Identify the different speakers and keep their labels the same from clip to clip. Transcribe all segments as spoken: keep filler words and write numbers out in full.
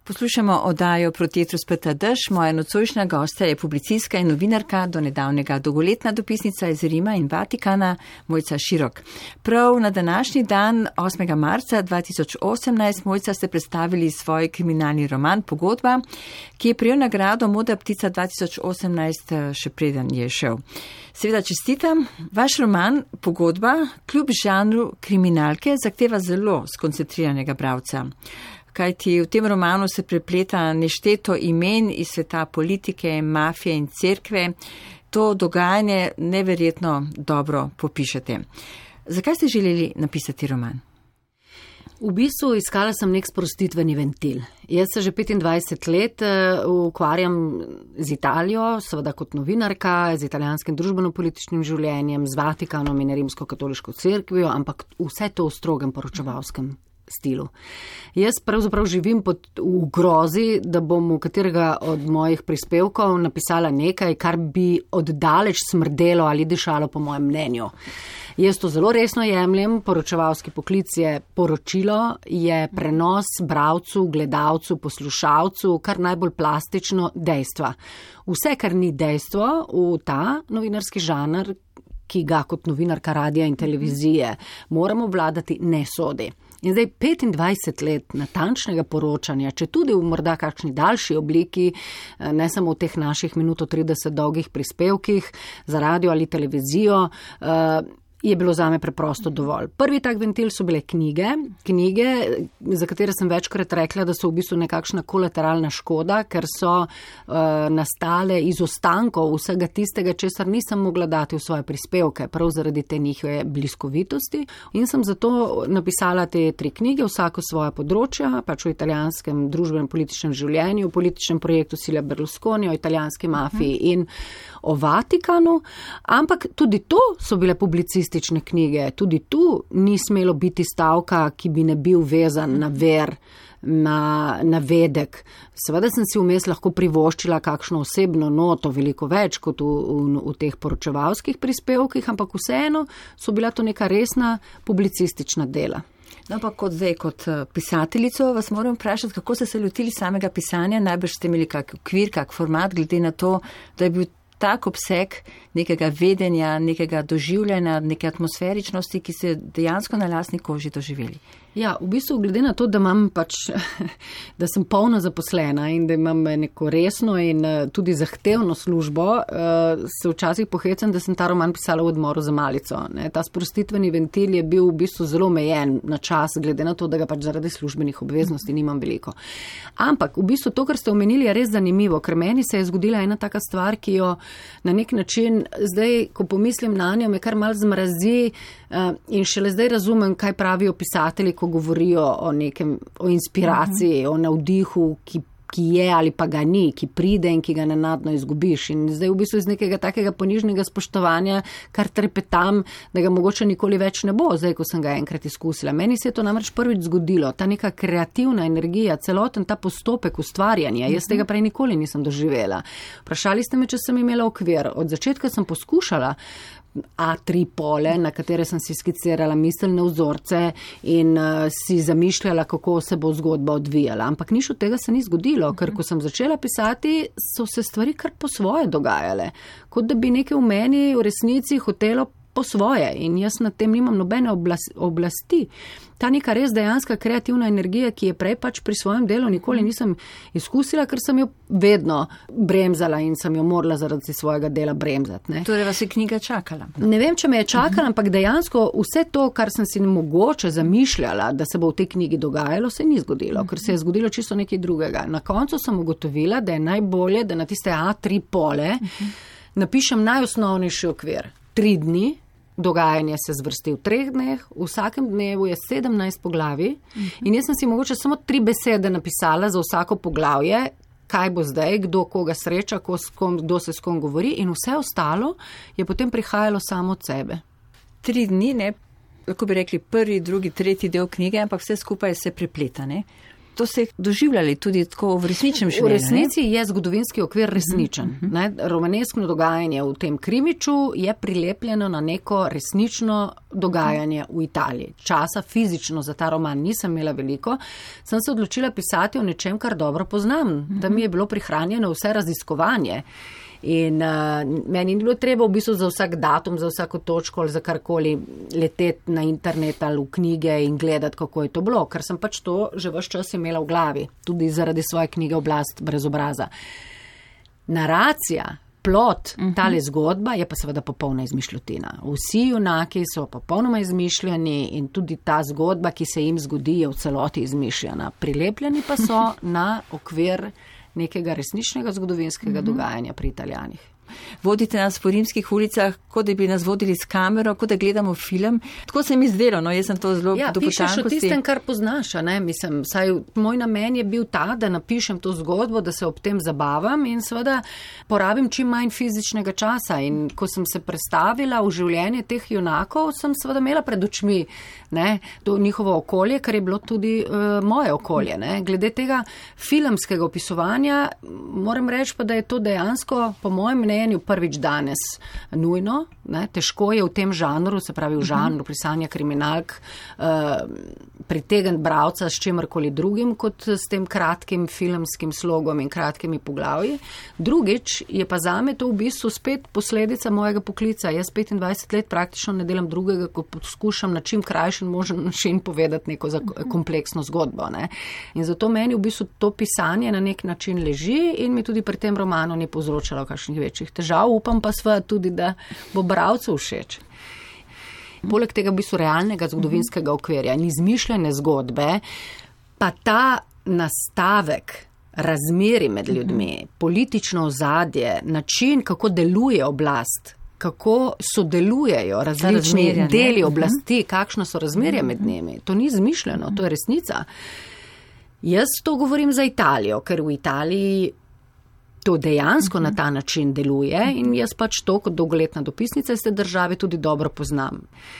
Speaker 1: Poslušamo oddajo Proti etru spleta dež. Moja nocojšnja gostja je publicistka in novinarka, do nedavnega dolgoletna dopisnica iz Rima in Vatikana, Mojca Širok. Prav na današnji dan, osmega marca dva tisoč osemnajst, Mojca, ste predstavili svoj kriminalni roman Pogodba, ki je prejel nagrado Modra ptica dva tisoč osemnajst, še preden je šel. Seveda čestitam. Vaš roman Pogodba, kljub žanru kriminalke, zahteva zelo skoncentriranega bralca. Kajti v tem romanu se prepleta nešteto imen iz sveta politike, mafije in cerkve. To dogajanje neverjetno dobro popišete. Zakaj ste želeli napisati roman?
Speaker 2: V bistvu iskala sem nek sprostitveni ventil. Jaz se že petindvajset let ukvarjam z Italijo, seveda kot novinarka, z italijanskim družbeno-političnim življenjem, z Vatikanom in rimsko-katoliško cerkvijo, ampak vse to v strogem poročevalskem stilu. Jaz pravzaprav živim pod, v grozi, da bom v katerega od mojih prispevkov napisala nekaj, kar bi oddaleč smrdelo ali dišalo po mojem mnenju. Jaz to zelo resno jemljem, poročevalski poklic je poročilo, je prenos bralcu, gledalcu, poslušalcu, kar najbolj plastično dejstva. Vse, kar ni dejstvo v ta novinarski žanr, ki ga kot novinarka radija in televizije moramo vladati, ne sodi. In zdaj petindvajset let natančnega poročanja, če tudi v morda kakšni daljši obliki, ne samo v teh naših minuto trideset dolgih prispevkih za radio ali televizijo, je bilo zame preprosto dovolj. Prvi tak ventil so bile knjige, knjige, za katere sem večkrat rekla, da so v bistvu nekakšna kolateralna škoda, ker so uh, nastale iz ostankov vsega tistega, česar nisem mogla dati v svoje prispevke, prav zaradi te njihove bliskovitosti. In sem zato napisala te tri knjige, vsako svoja področja, pač o italijanskem družbenem političnem življenju, o političnem projektu Silvia Berlusconi, o italijanski mafiji uh-huh. in o Vatikanu, ampak tudi to so bile publicistične knjige, tudi tu ni smelo biti stavka, ki bi ne bil vezan na ver, na, na vedek. Seveda sem si vmes lahko privoščila kakšno osebno noto, veliko več kot v, v, v teh poročevalskih prispevkih, ampak vseeno so bila to neka resna publicistična dela.
Speaker 1: No, pa kot zdaj, kot pisateljico, vas moram vprašati, kako ste se lotili samega pisanja, najbrž ste imeli kak okvir, kak format, glede na to, da je bil tak obseg nekega vedenja, nekega doživljanja, neke atmosferičnosti, ki ste dejansko na lastni koži doživeli.
Speaker 2: Ja, v bistvu glede na to, da imam pač, da sem polno zaposlena in da imam neko resno in tudi zahtevno službo, se včasih pohecam, da sem ta roman pisala v odmoru za malico. Ne. Ta sprostitveni ventil je bil v bistvu zelo omejen na čas, glede na to, da ga pač zaradi službenih obveznosti nimam veliko. Ampak v bistvu to, kar ste omenili, je res zanimivo, ker meni se je zgodila ena taka stvar, ki jo na nek način zdaj, ko pomislim na njo, me kar malo zmrazi in šele zdaj razumem, kaj pravijo pisatelji, ko govorijo o nekem, o inspiraciji, uh-huh. o navdihu, ki, ki je ali pa ga ni, ki pride in ki ga nenadno izgubiš. In zdaj v bistvu iz nekega takega ponižnega spoštovanja, kar trepetam, da ga mogoče nikoli več ne bo, zdaj, ko sem ga enkrat izkusila. Meni se je to namreč prvič zgodilo, ta neka kreativna energija, celoten ta postopek ustvarjanja, jaz tega prej nikoli nisem doživela. Vprašali ste me, če sem imela okvir. Od začetka sem poskušala A tri pole, na katere sem si skicirala miselne vzorce in uh, si zamišljala, kako se bo zgodba odvijala. Ampak nič od tega se ni zgodilo, ker ko sem začela pisati, so se stvari kar po svoje dogajale. Kot da bi nekaj v meni v resnici hotelo po svoje in jaz nad tem nimam nobene oblasti. Ta neka res dejanska kreativna energija, ki je prej pač pri svojem delu nikoli nisem izkusila, ker sem jo vedno bremzala in sem jo morala zaradi svojega dela bremzati. Ne.
Speaker 1: Torej vas je knjiga čakala?
Speaker 2: Ne vem, če me je čakala, ampak dejansko vse to, kar sem si mogoče zamišljala, da se bo v tej knjigi dogajalo, se ni zgodilo, ker se je zgodilo čisto nekaj drugega. Na koncu sem ugotovila, da je najbolje, da na tiste A tri pole napišem najosnovnejši okvir. Tri dni, dogajanje se zvrsti v treh dneh, v vsakem dnevu je sedemnajst poglavij in jaz sem si mogoče samo tri besede napisala za vsako poglavje, kaj bo zdaj, kdo koga sreča, ko s kom, kdo se s kom govori in vse ostalo je potem prihajalo samo od sebe.
Speaker 1: Tri dni, ne, lahko bi rekli prvi, drugi, tretji del knjige, ampak vse skupaj se prepleta, ne? to ste doživljali tudi tako v resničnem življenju.
Speaker 2: V resnici ne? Je zgodovinski okvir resničen. Uh-huh. Ne? Romaneskno dogajanje v tem Krimiču je prilepljeno na neko resnično dogajanje v Italiji. Časa fizično za ta roman nisem imela veliko, sem se odločila pisati o nečem, kar dobro poznam, uh-huh. da mi je bilo prihranjeno vse raziskovanje. In uh, meni ni bilo treba v bistvu za vsak datum, za vsako točko ali za karkoli leteti na internet ali v knjige in gledati, kako je to bilo, ker sem pač to že ves čas imela v glavi, tudi zaradi svoje knjige Oblast brez obraza. Naracija, plot, uh-huh. tale zgodba je pa seveda popolna izmišljotina. Vsi junaki so popolnoma izmišljeni in tudi ta zgodba, ki se jim zgodi, je v celoti izmišljena. Prilepljeni pa so na okvir nekega resničnega zgodovinskega mm-hmm. dogajanja pri Italijanih.
Speaker 1: Vodite nas po rimskih ulicah, kot da bi nas vodili s kamero, kot da gledamo film. Tako se mi zdelo, no, jaz sem to zelo
Speaker 2: ja,
Speaker 1: do potankosti. Ja,
Speaker 2: pišeš o tistem, kar poznaš, ne, mislim, saj moj namen je bil ta, da napišem to zgodbo, da se ob tem zabavam in seveda porabim čim manj fizičnega časa in ko sem se predstavila v življenje teh junakov, sem seveda imela pred očmi, ne, to njihovo okolje, kar je bilo tudi uh, moje okolje, ne. Glede tega filmskega opisovanja, moram reči pa, da je to dejansko, po mojem mnenju, prvič danes nujno, ne, težko je v tem žanru, se pravi v žanru pisanja kriminalk, uh, pritegniti bralca s čemarkoli drugim, kot s tem kratkim filmskim slogom in kratkimi poglavji. Drugič je pa zame to v bistvu spet posledica mojega poklica. Jaz petindvajset let praktično ne delam drugega, ko poskušam na čim krajšen možen način povedati neko kompleksno zgodbo. Ne. In zato meni v bistvu to pisanje na nek način leži in mi tudi pri tem romanu ni povzročalo kakšnih večjih težav. Upam pa sva tudi, da bo bralcu všeč. Poleg tega v bistvu realnega zgodovinskega okvirja in izmišljene zgodbe, pa ta nastavek razmeri med ljudmi, politično ozadje, način, kako deluje oblast, kako sodelujejo različni deli oblasti, kakšno so razmerja med njimi. To ni izmišljeno, to je resnica. Jaz to govorim za Italijo, ker v Italiji to dejansko na ta način deluje in jaz pač to kot dolgoletna dopisnica iz te države tudi dobro poznam.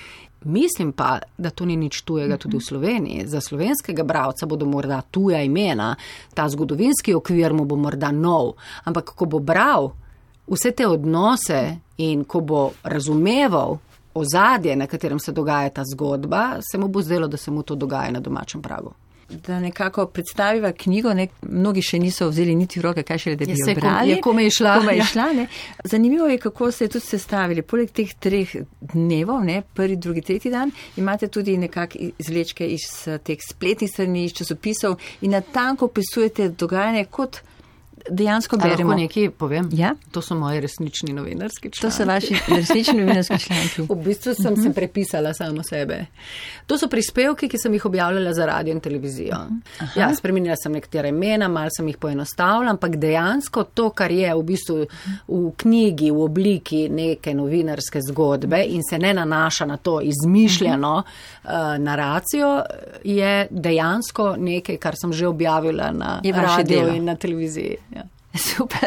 Speaker 2: Mislim pa, da to ni nič tujega tudi v Sloveniji. Za slovenskega bralca bodo morda tuja imena, ta zgodovinski okvir mu bo morda nov, ampak ko bo bral vse te odnose in ko bo razumeval ozadje, na katerem se dogaja ta zgodba, se mu bo zdelo, da se mu to dogaja na domačem pragu.
Speaker 1: Da nekako predstaviva knjigo, ne, mnogi še niso vzeli niti v roke, kaj še da bi jo brali.
Speaker 2: Je kome je šla.
Speaker 1: Kome je šla, ne. Zanimivo je, kako ste tudi sestavili. Poleg teh treh dnevov, ne, prvi, drugi, tretji dan, imate tudi nekak izvlečke iz teh spletnih strani, iz časopisov in natanko opisujete dogajanje kot dejansko beremo.
Speaker 2: Lahko nekaj povem?
Speaker 1: Ja?
Speaker 2: To so moji resnični novinarski članki.
Speaker 1: To so vaši resnični novinarski članki.
Speaker 2: V bistvu sem uh-huh. se prepisala samo sebe. To so prispevki, ki sem jih objavljala za radio in televizijo. Uh-huh. Ja, spremenila sem nekatera imena, malo sem jih poenostavila, ampak dejansko to, kar je v bistvu v knjigi, v obliki neke novinarske zgodbe in se ne nanaša na to izmišljeno uh-huh. uh, naracijo, je dejansko nekaj, kar sem že objavila na radio in na televiziji. Ja.
Speaker 1: Super.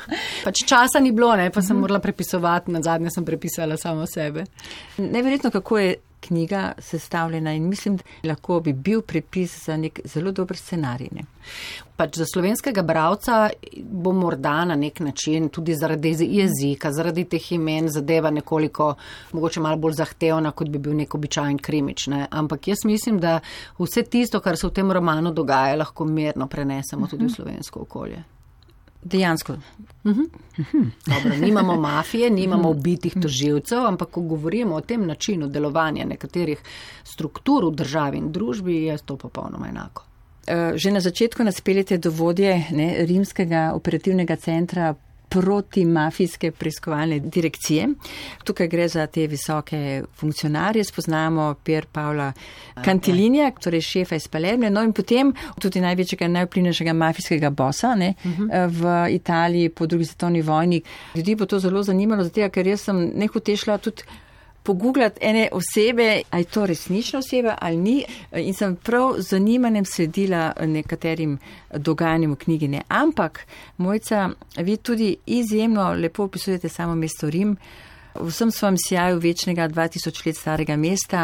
Speaker 2: Pač časa ni bilo, ne, pa sem morala prepisovati, na zadnje sem prepisala samo sebe.
Speaker 1: Neverjetno, kako je knjiga sestavljena in mislim, da lahko bi bil prepis za nek zelo dober scenarij. Ne.
Speaker 2: Pač za slovenskega bralca bo morda na nek način tudi zaradi jezika, zaradi teh imen zadeva nekoliko mogoče malo bolj zahtevna, kot bi bil nek običajen krimič. Ne. Ampak jaz mislim, da vse tisto, kar se v tem romanu dogaja, lahko mirno prenesemo tudi v slovensko okolje.
Speaker 1: Dejansko.
Speaker 2: Uh-huh. Uh-huh. Dobro, nimamo mafije, nimamo ubitih tožilcev, ampak ko govorimo o tem načinu delovanja nekaterih struktur v državi in družbi, je to popolnoma enako.
Speaker 1: Že na začetku nas peljete do vodje, ne, rimskega operativnega centra protimafijske preiskovalne direkcije. Tukaj gre za te visoke funkcionarje, spoznamo Pier Paola Cantilinija, torej šefa iz Palerme, no in potem tudi največjega, najvplivnejšega mafijskega bossa, ne, uh-huh. v Italiji po drugi svetovni vojni. Ljudi bo to zelo zanimalo, zato ker jaz sem nehote šla tudi pogooglati ene osebe, ali je to resnična oseba ali ni, in sem prav z zanimanjem sledila nekaterim dogajanjem v knjigi. Ne. Ampak, Mojca, vi tudi izjemno lepo opisujete samo mesto Rim, v vsem svojem sjaju večnega dva tisoč let starega mesta,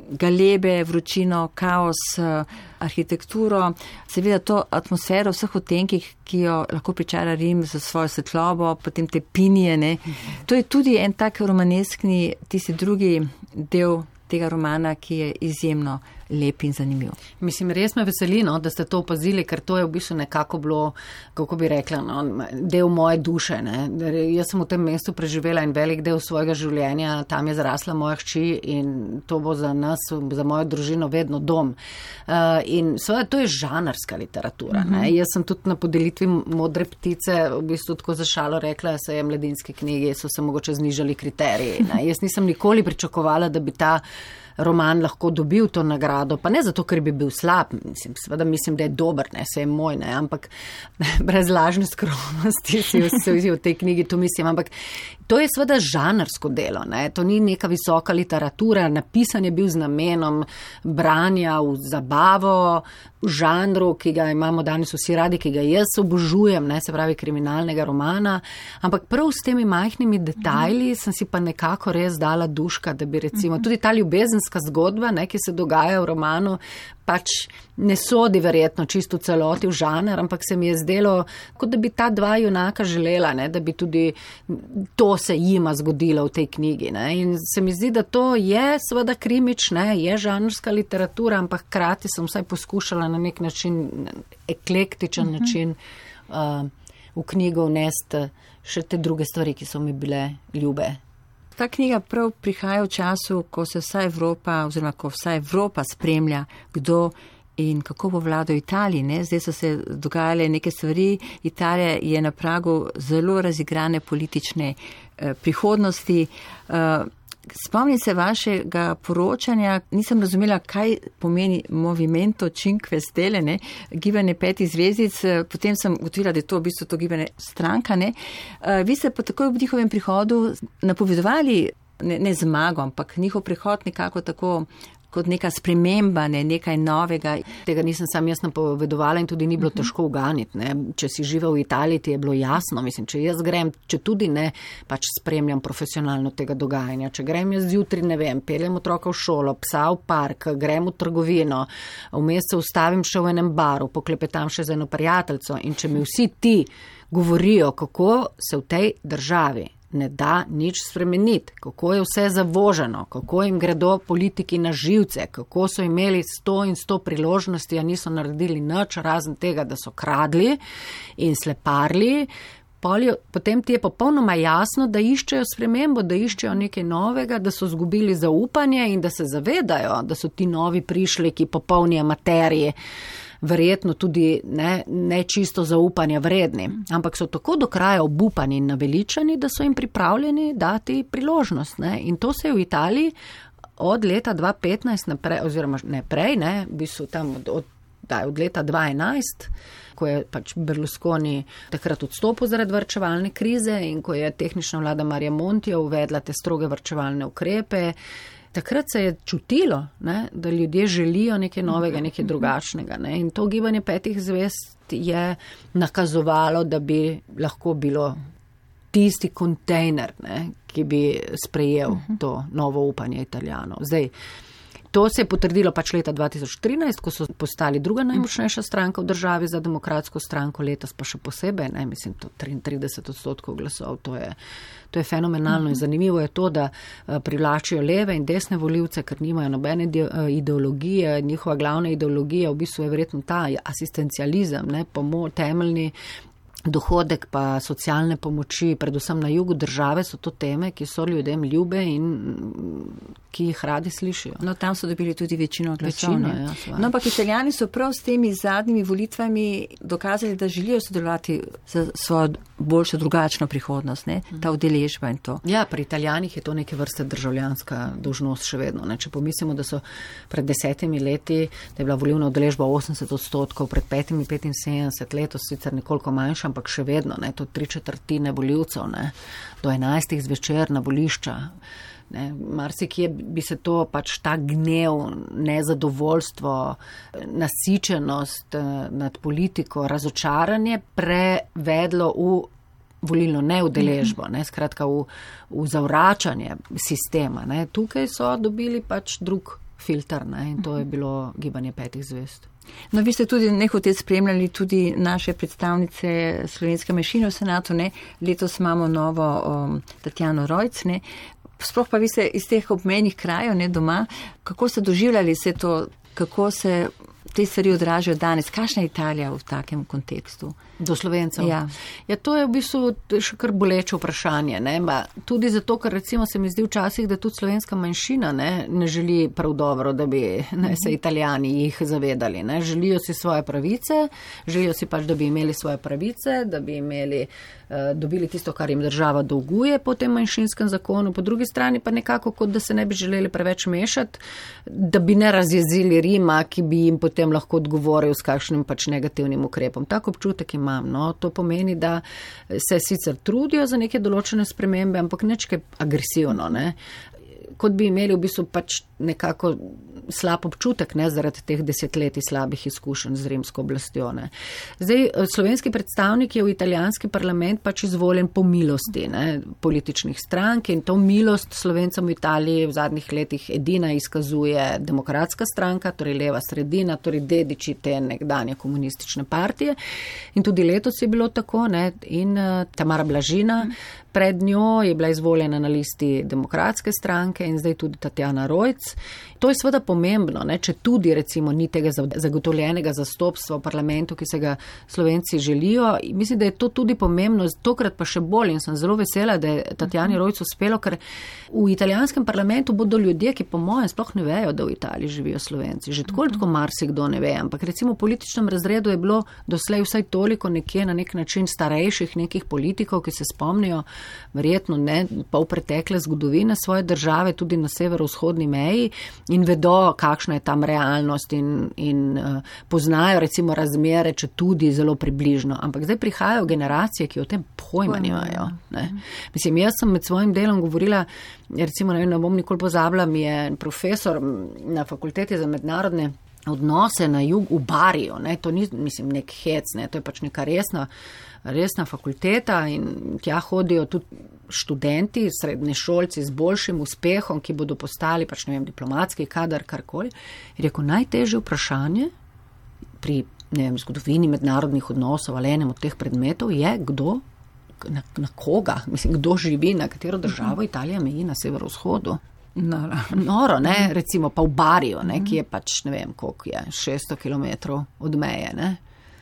Speaker 1: galebe, vročino, kaos, arhitekturo, seveda to atmosfero vseh otenkih, ki jo lahko pričara Rim za svojo svetlobo, potem te pinije, ne. To je tudi en tak romaneskni, tisti drugi del tega romana, ki je izjemno lep in zanimiv.
Speaker 2: Mislim, res me veseli, no, da ste to opazili, ker to je v bistvu nekako bilo, kako bi rekla, no, del moje duše. Ne. Jaz sem v tem mestu preživela en velik del svojega življenja, tam je zrasla moja hči in to bo za nas, za mojo družino vedno dom. Uh, in seveda to je žanrska literatura. Uh-huh. Ne. Jaz sem tudi na podelitvi Modre ptice v bistvu tako za šalo rekla, se je mladinski knjigi, so se mogoče znižali kriteriji. Ne. Jaz nisem nikoli pričakovala, da bi ta roman lahko dobil to nagrado, pa ne zato, ker bi bil slab, mislim, seveda mislim, da je dober, ne, se je moj, ne, ampak brez lažne skromnosti si v tej knjigi to mislim, ampak to je seveda žanrsko delo, ne, to ni neka visoka literatura, napisan je bil z namenom branja v zabavo, v žanru, ki ga imamo danes vsi radi, ki ga jaz obožujem, ne, se pravi kriminalnega romana, ampak prav s temi majhnimi detajli mm. sem si pa nekako res dala duška, da bi recimo, mm. tudi ta ljubezenska zgodba, ne, ki se dogaja v romanu, pač ne sodi verjetno čisto celoti v žanr, ampak se mi je zdelo, kot da bi ta dva junaka želela, ne, da bi tudi to se jima zgodilo v tej knjigi. Ne. In se mi zdi, da to je seveda krimič, ne, je žanrska literatura, ampak hkrati sem vsaj poskušala na nek način, eklektičen mm-hmm. način uh, v knjigo vnesti še te druge stvari, ki so mi bile ljube.
Speaker 1: Ta knjiga prav prihaja v času, ko se vsa Evropa, oziroma ko vsa Evropa spremlja, kdo in kako bo vladal Italiji. Ne? Zdaj so se dogajale neke stvari. Italija je na pragu zelo razigrane politične eh, prihodnosti. Eh, Spomnim se vašega poročanja, nisem razumela, kaj pomeni Movimento Cinque Stelle, ne, gibanje petih zvezdic, potem sem ugotovila, da je to v bistvu to gibanje stranka. Ne. Vi ste pa takoj ob njihovem prihodu napovedovali, ne, ne zmago, ampak njihov prihod nekako tako kot neka sprememba, ne, nekaj novega.
Speaker 2: Tega nisem sam jaz napovedovala in tudi ni bilo težko uganiti. Ne. Če si živel v Italiji, ti je bilo jasno. Mislim, če jaz grem, če tudi ne, pač spremljam profesionalno tega dogajanja. Če grem jaz zjutraj, ne vem, peljem otroka v šolo, psa v park, grem v trgovino, vmes se ustavim še v enem baru, poklepetam še z eno prijateljico in če mi vsi ti govorijo, kako se v tej državi ne da nič spremeniti, kako je vse zavoženo, kako jim gredo politiki na živce, kako so imeli sto in sto priložnosti, a niso naredili nič, razen tega, da so kradli in sleparli. Potem ti je popolnoma jasno, da iščejo spremembo, da iščejo nekaj novega, da so zgubili zaupanje in da se zavedajo, da so ti novi prišleki popolni amateriji, verjetno tudi ne, ne čisto zaupanja vredni, ampak so tako do kraja obupani in naveličani, da so jim pripravljeni dati priložnost. Ne. In to se je v Italiji od leta dva petnajst naprej, oziroma ne prej, ne, v bistvu tam od, od, da, od leta dva enajst, ko je pač Berlusconi takrat odstopil zaradi varčevalne krize in ko je tehnična vlada Marija Montija uvedla te stroge varčevalne ukrepe. Takrat se je čutilo, ne, da ljudje želijo nekaj novega, nekaj drugačnega. Ne. In to gibanje petih zvezd je nakazovalo, da bi lahko bilo tisti kontejner, ne, ki bi sprejel to novo upanje Italijanov. Zdaj, to se je potrdilo pač leta dva tisoč trinajst, ko so postali druga najmočnejša stranka v državi za demokratsko stranko, letos pa še posebej, ne, mislim, to triintrideset odstotkov glasov, to je, to je fenomenalno in zanimivo je to, da privlačijo leve in desne volivce, ker nimajo nobene ideologije, njihova glavna ideologija v bistvu je verjetno ta asistencializem, ne, pomo, temeljni dohodek pa socialne pomoči, predvsem na jugu države, so to teme, ki so ljudem ljube in ki jih radi slišijo.
Speaker 1: No, tam so dobili tudi večino glasov.
Speaker 2: Večino, ja,
Speaker 1: no, ampak Italijani so prav s temi zadnjimi volitvami dokazali, da želijo sodelovati za svojo boljšo drugačno prihodnost, ne? Ta udeležba in to.
Speaker 2: Ja, pri Italijanih je to neke vrste državljanska dolžnost še vedno. Ne? Če pomislimo, da so pred desetimi leti, da je bila volilna udeležba osemdeset odstotkov, pred petimi petinsedemdeset letos sicer nekoliko manjša, ampak še vedno, ne, to tri četrtine volivcev, ne, do enajstih zvečer na volišča. Ne, marsikje bi se to pač ta gnev, nezadovoljstvo, nasičenost nad politiko, razočaranje prevedlo v volilno neudeležbo, ne, skratka v, v zavračanje sistema. Ne. Tukaj so dobili pač drug filter, ne, in to je bilo Gibanje petih zvezd.
Speaker 1: No, vi ste tudi nehote spremljali tudi naše predstavnice slovenske manjšine v senatu, ne? Letos imamo novo um, Tatjano Rojc, ne? Sploh pa vi ste iz teh obmejnih krajev, ne, doma, kako ste doživljali vse to, kako se te stvari odražajo danes, kakšna je Italija v takem kontekstu?
Speaker 2: Do Slovencev?
Speaker 1: Ja.
Speaker 2: Ja, to je v bistvu še kar boleče vprašanje, ne, ba, tudi zato, ker recimo se mi zdi včasih, da tudi slovenska manjšina, ne, ne želi prav dobro, da bi ne, se Italijani jih zavedali, ne, želijo si svoje pravice, želijo si pač, da bi imeli svoje pravice, da bi imeli, uh, dobili tisto, kar jim država dolguje po tem manjšinskem zakonu, po drugi strani pa nekako, kot da se ne bi želeli preveč mešati, da bi ne razjezili Rima, ki bi jim potem lahko odgovoril s kakšnim pač negativnim ukrepom. Tak občutek imam. No, to pomeni, da se sicer trudijo za neke določene spremembe, ampak nečke agresivno, ne. Kot bi imeli v bistvu pač nekako slab občutek, ne, zaradi teh desetletij slabih izkušenj z rimsko oblastjo, ne. Zdaj, slovenski predstavnik je v italijanski parlament pač izvoljen po milosti, ne, političnih strank in to milost Slovencem v Italiji v zadnjih letih edina izkazuje demokratska stranka, torej leva sredina, torej dediči te nekdanje komunistične partije in tudi letos je bilo tako, ne, in uh, Tamara Blažina, pred njo je bila izvoljena na listi demokratske stranke in zdaj tudi Tatjana Rojc. To je seveda pomembno, ne, če tudi recimo ni tega zagotovljenega zastopstva v parlamentu, ki se ga Slovenci želijo. Mislim, da je to tudi pomembno, tokrat pa še bolj in sem zelo vesela, da je Tatjani Rojc uspelo, ker v italijanskem parlamentu bodo ljudje, ki po mojem sploh ne vejo, da v Italiji živijo Slovenci. Že tako tako marsikdo ne ve, ampak recimo v političnem razredu je bilo doslej vsaj toliko nekje na nek način starejših nekih politikov, ki se spomnijo verjetno ne pol pretekle zgodovine svoje države, tudi na severovzhodni meji in vedo, kakšna je tam realnost in, in uh, poznajo recimo razmere, če tudi zelo približno. Ampak zdaj prihajajo generacije, ki o tem pojma nimajo. Mislim, jaz sem med svojim delom govorila, recimo, ne, ne bom nikoli pozabila, mi je profesor na fakulteti za mednarodne odnose na jug v Bariju, ne, to ni, mislim, nek hec, ne, to je pač neka resna resna fakulteta in tja hodijo tudi študenti, srednješolci z boljšim uspehom, ki bodo postali pač, ne vem, diplomatski kadar, karkoli. Je rekel, najtežje vprašanje pri, ne vem, zgodovini mednarodnih odnosov ali enem od teh predmetov je, kdo, na, na koga, mislim, kdo živi, na katero državo Italija meji na severovzhodu.
Speaker 1: Noro.
Speaker 2: Noro, ne, recimo pa v Bariju, ne, ki je pač, ne vem, koliko je, šeststo kilometrov od meje, ne.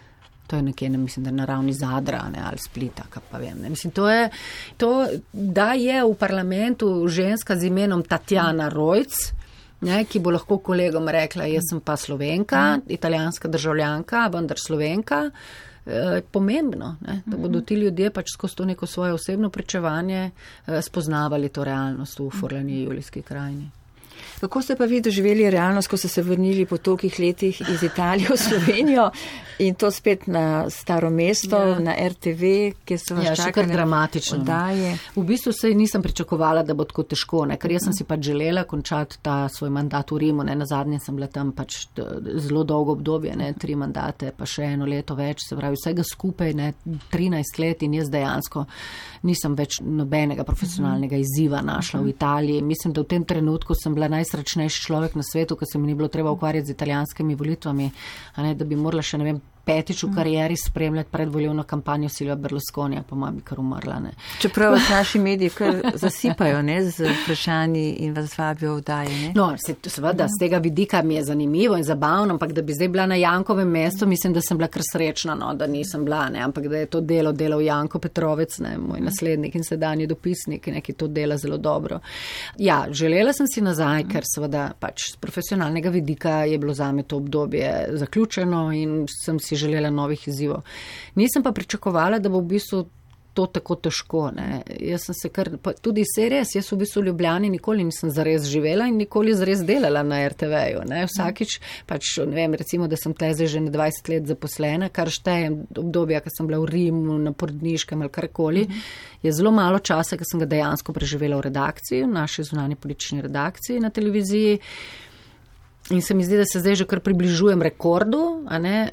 Speaker 2: To je nekje, ne, mislim, da na ravni Zadra, ne, ali Splita, kaj pa vem. Ne. Mislim, to je, to, da je v parlamentu ženska z imenom Tatjana Rojc, ne, ki bo lahko kolegom rekla, jaz sem pa Slovenka, italijanska državljanka, vendar Slovenka, eh, pomembno, ne, da bodo ti ljudje pač skozi to neko svoje osebno pričevanje eh, spoznavali to realnost v Furlaniji, Julijski krajini.
Speaker 1: Kako ste pa vi doživeli realnost, ko ste se vrnili po tolikih letih iz Italije v Slovenijo in to spet na staro mesto, ja. Na R T V, kjer so vas
Speaker 2: ja,
Speaker 1: čakali
Speaker 2: dramatično
Speaker 1: oddaje?
Speaker 2: V bistvu se nisem pričakovala, da bo tako težko, ne, ker jaz sem si pač želela končati ta svoj mandat v Rimu, ne, nazadnje sem bila tam pač zelo dolgo obdobje, ne, tri mandate, pa še eno leto več, se pravi vsega skupaj, ne, trinajst let in jaz dejansko nisem več nobenega profesionalnega izziva našla v Italiji. Mislim, da v tem trenutku sem bila najsrečnejši človek na svetu, ko se mi ni bilo treba ukvarjati z italijanskimi volitvami, a ne, da bi morala še, ne vem, petič v karieri spremljati predvoljivno kampanjo Silvia Berlusconija, pa ma bi kar umrla, ne.
Speaker 1: Čeprav vas naši mediji kar zasipajo, ne, z vprašanji in vas vabijo vdaje, ne.
Speaker 2: No, se, seveda, z tega vidika mi je zanimivo in zabavno, ampak da bi zdaj bila na Jankovem mestu, mislim, da sem bila kar srečna, no, da nisem bila, ne, ampak da je to delo delal Janko Petrovec, ne, moj naslednik in sedanji dopisnik, ne, ki to dela zelo dobro. Ja, želela sem si nazaj, ker seveda pač z profesionalnega vidika je bilo zame to obdobje zaključeno in sem si želela novih izzivov. Nisem pa pričakovala, da bo v bistvu to tako težko, ne. Jaz sem se kar, pa tudi se res, jaz v bistvu v Ljubljani nikoli nisem zares živela in nikoli zares delala na R T V-ju, ne. Vsakič, pač, ne vem, recimo, da sem tle zdaj že na dvajset let zaposlena, kar štejem obdobja, ko sem bila v Rimu, na Porodniškem ali karkoli, je zelo malo časa, ko sem ga dejansko preživela v redakciji, v naši zunanji politični redakciji na televiziji. In se mi zdi, da se zdaj že kar približujem rekordu. A ne?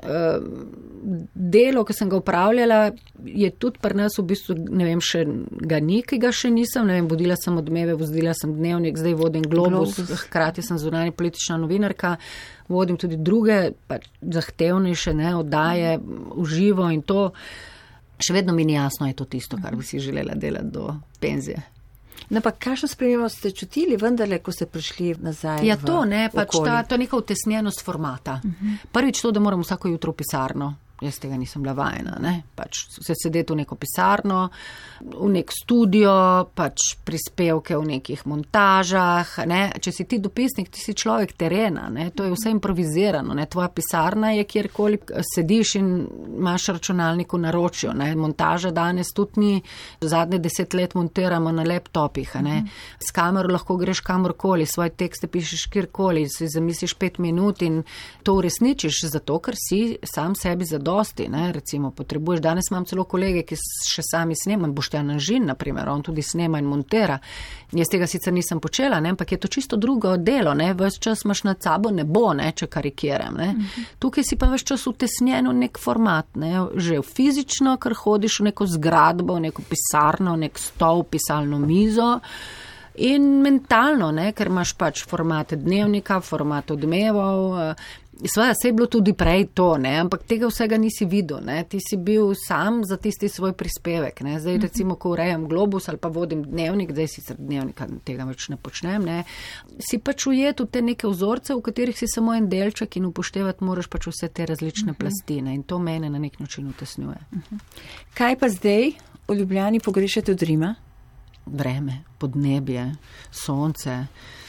Speaker 2: Delo, ki sem ga upravljala, je tudi pri nas v bistvu, ne vem, še ga ni, ki ga še nisem. Ne vem, vodila sem Odmeve, vozila sem Dnevnik, zdaj vodim Globus, Globus. Hkrati sem zunanja politična novinarka, vodim tudi druge, pač zahtevnejše, ne, oddaje v živo in to. Še vedno mi ni jasno, je to tisto, kar bi si želela delati do penzije.
Speaker 1: No, pa kakšno spremembo ste čutili vendarle, ko ste prišli nazaj?
Speaker 2: Ja, to ne, pač ta, to neka utesnjenost formata. Uh-huh. Prvič to, da moram vsako jutro v pisarno. Jaz tega nisem bila vajena, ne, pač se sedeti v neko pisarno, v nek studio, pač prispevke v nekih montažah, ne, če si ti dopisnik, ti si človek terena, ne, to je vse improvizirano, ne, tvoja pisarna je kjerkoli sediš in imaš računalnik v naročju, ne, montaža danes tudi ni, zadnje deset let montiramo na laptopih, ne, s kamero lahko greš kamorkoli, svoje tekste pišeš kjerkoli, si zamisliš pet minut in to uresničiš, zato ker si sam sebi zadovoljen. Dosti, ne, recimo, potrebuješ, danes imam celo kolege, ki še sami snemajo, Boštjan Anžin, naprimer, on tudi snema in montera. Jaz tega sicer nisem počela, ne, ampak je to čisto drugo delo, ne, ves čas imaš nad sabo nebo, ne, če karikiram, ne. Uh-huh. Tukaj si pa ves čas utesnjen v nek format, ne, že fizično, ker hodiš v neko zgradbo, v neko pisarno, nek stol, pisalno mizo. In mentalno, ne, ker imaš pač formate Dnevnika, format Odmevov, Sveda, se je bilo tudi prej to, ne, ampak tega vsega nisi videl, ne, ti si bil sam za tisti svoj prispevek, ne, zdaj recimo, ko urejam Globus ali pa vodim Dnevnik, zdaj sicer Dnevnika tega več ne počnem, ne, si pač ujet v te neke vzorce, v katerih si samo en delček in upoštevati moraš pač vse te različne uh-huh. plastine in to mene na nek način utesnjuje.
Speaker 1: Uh-huh. Kaj pa zdaj v Ljubljani pogrešate od Rima?
Speaker 2: Vreme, podnebje, sonce,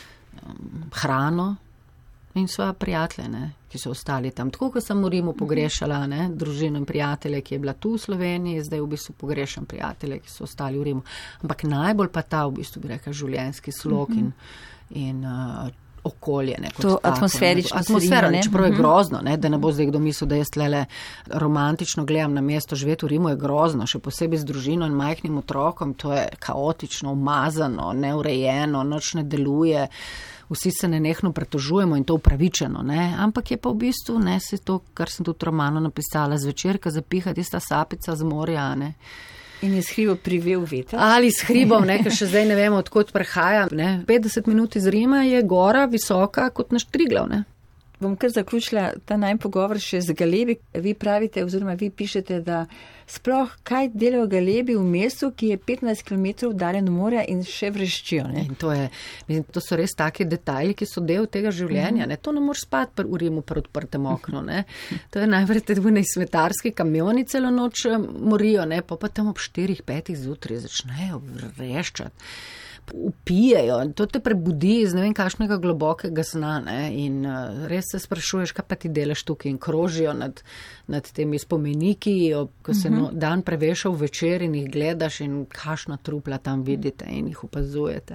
Speaker 2: hrano in svoje prijatelje, ne, ki so ostali tam. Tako, ko sem v Rimu pogrešala, ne, družino in prijatelje, ki je bila tu v Sloveniji, zdaj v bistvu pogrešam prijatelje, ki so ostali v Rimu. Ampak najbolj pa ta, v bistvu bi rekla, življenjski slog in, in uh, okolje. Ne,
Speaker 1: to atmosferično.
Speaker 2: Atmosfera, ne, čeprav je grozno, ne, da ne bo zdaj kdo mislil, da jaz tlele romantično gledam na mesto, živeti v Rimu je grozno, še posebej z družino in majhnim otrokom, to je kaotično, umazano, neurejeno, noč ne deluje. Vsi se nenehno pretožujemo in to upravičeno, ne, ampak je pa v bistvu, ne, se to, kar sem tudi romano napisala, zvečer, ko zapiha tista sapica z morja, ne.
Speaker 1: In je s hribo privel veter?
Speaker 2: Ali s hribom, ne, ker še zdaj ne vemo, odkot prihaja, ne. petdeset minut iz Rima je gora visoka kot naš Triglav, ne.
Speaker 1: Bom kar zaključila ta najmanj pogovor še z Galebi. Vi pravite, oziroma vi pišete, da sploh kaj delajo Galebi v mestu, ki je petnajst kilometrov daljen od morja in še vreščijo, ne?
Speaker 2: In to je, mislim, to so res taki detajli, ki so del tega življenja, ne? To ne moreš spati v Rimu pred odprtem okno, ne? To je najprej te dvojne smetarski kamioni celo noč morijo, ne? Pa pa tam ob štirih, petih zjutraj začnejo vreščati. Upijejo, to te prebudi iz ne vem kakšnega globokega sna, ne, in uh, res se sprašuješ, kaj pa ti delaš tukaj in krožijo nad, nad temi spomeniki, ko se no, dan preveša v večer in jih gledaš in kakšna trupla tam vidite in jih opazujete.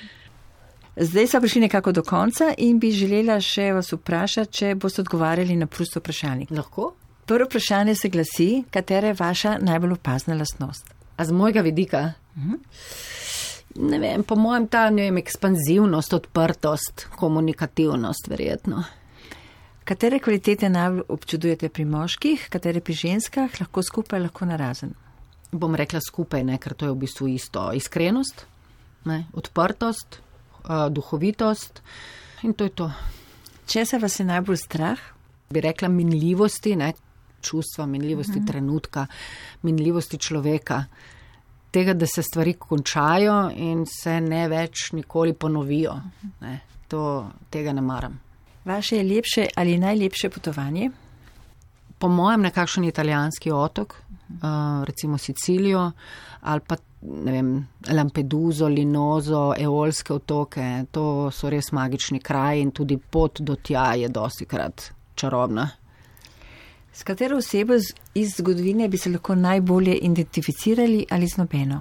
Speaker 1: Zdaj so prišli nekako do konca in bi želela še vas vprašati, če boste odgovarjali na prost vprašalnik.
Speaker 2: Lahko?
Speaker 1: Prvo vprašanje se glasi, katera je vaša najbolj opazna lastnost?
Speaker 2: A z mojega vidika? Mhm. Ne vem, po mojem ta, ne vem, ekspanzivnost, odprtost, komunikativnost, verjetno.
Speaker 1: Katere kvalitete najbolj občudujete pri moških, katere pri ženskah, lahko skupaj, lahko narazen?
Speaker 2: Bom rekla skupaj, ne, ker to je v bistvu isto. Iskrenost, ne, odprtost, uh, duhovitost in to je to.
Speaker 1: Česa vas je najbolj strah?
Speaker 2: Bi rekla minljivosti, ne, čustva, minljivosti uh-huh. trenutka, minljivosti človeka. Tega, da se stvari končajo in se ne več nikoli ponovijo. Ne, to, tega ne maram.
Speaker 1: Vaše je lepše ali najlepše potovanje?
Speaker 2: Po mojem nekakšen italijanski otok, uh, recimo Sicilijo, ali pa, ne vem, Lampeduso, Linozo, Eolske otoke. To so res magični kraji in tudi pot do tja je dostikrat čarobna.
Speaker 1: S katero osebo iz zgodovine bi se lahko najbolje identificirali ali z nobeno?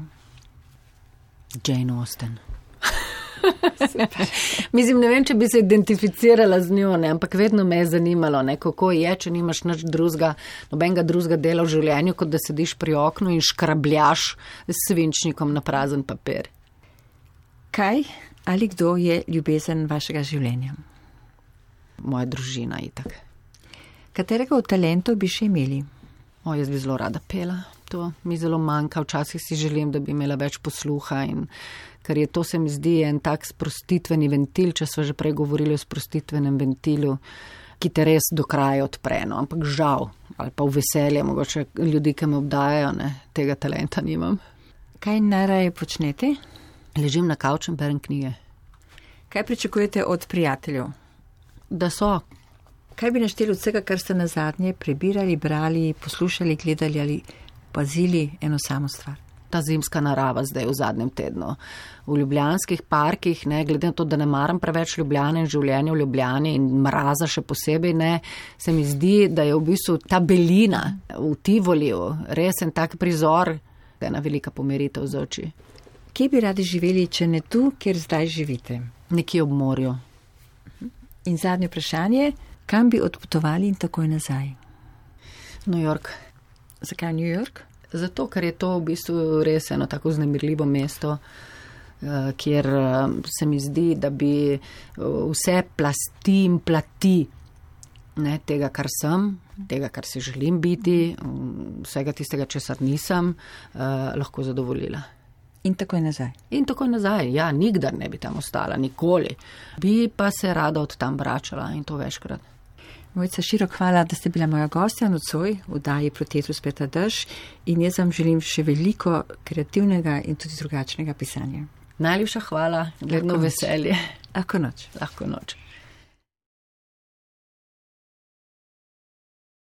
Speaker 2: Jane Austen. Mislim, ne vem, če bi se identificirala z njo, ne, ampak vedno me je zanimalo, ne, kako je, če nimaš nič drugega, nobenega drugega dela v življenju, kot da sediš pri oknu in škrabljaš s svinčnikom na prazen papir.
Speaker 1: Kaj ali kdo je ljubezen vašega življenja?
Speaker 2: moja družina itak.
Speaker 1: Katerega od talentov bi še imeli?
Speaker 2: O, jaz bi zelo rada pela. To mi zelo manjka. Včasih si želim, da bi imela več posluha in ker je to, se mi zdi, en tak sprostitveni ventil, če smo že prej govorili o sprostitvenem ventilu, ki te res do kraja odpre, no, ampak žal, ali pa v veselje, mogoče ljudi, ki me obdajajo, ne, tega talenta nimam.
Speaker 1: Kaj najraje počnete?
Speaker 2: Ležim na kavču in berem knjige.
Speaker 1: Kaj pričakujete od prijateljev?
Speaker 2: Da so.
Speaker 1: Kaj bi našteli od vsega, kar ste nazadnje prebirali, brali, poslušali, gledali ali pazili eno samo stvar?
Speaker 2: Ta zimska narava zdaj v zadnjem tednu. V ljubljanskih parkih, ne, glede na to, da ne maram preveč Ljubljane in življenja v Ljubljani in mraza še posebej, ne, se mi zdi, da je v bistvu ta belina v Tivoliju res en tak prizor, ena velika pomiritev z oči.
Speaker 1: Kje bi radi živeli, če ne tu, kjer zdaj živite?
Speaker 2: Nekje ob morju.
Speaker 1: In zadnje vprašanje, kam bi odpotovali in takoj nazaj?
Speaker 2: New York.
Speaker 1: Zakaj New York?
Speaker 2: Zato, ker je to v bistvu res eno tako vznemirljivo mesto, kjer se mi zdi, da bi vse plasti in plati, ne, tega, kar sem, tega, kar si želim biti, vsega tistega, česar nisem, lahko zadovoljila.
Speaker 1: In takoj nazaj.
Speaker 2: In takoj nazaj, ja, nikdar ne bi tam ostala, nikoli. Bi pa se rada od tam vračala in to večkrat.
Speaker 1: Mojca Širok, hvala, da ste bila moja gostja nocoj v oddaji Proti etru speta dež in jaz vam želim še veliko kreativnega in tudi drugačnega pisanja.
Speaker 2: Najlepša hvala, gledno veselje.
Speaker 1: Lahko noč.
Speaker 2: Lahko noč.